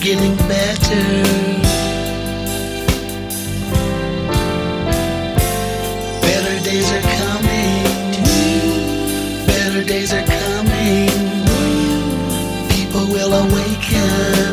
getting better. Better days are coming. Better days are coming. People will awaken.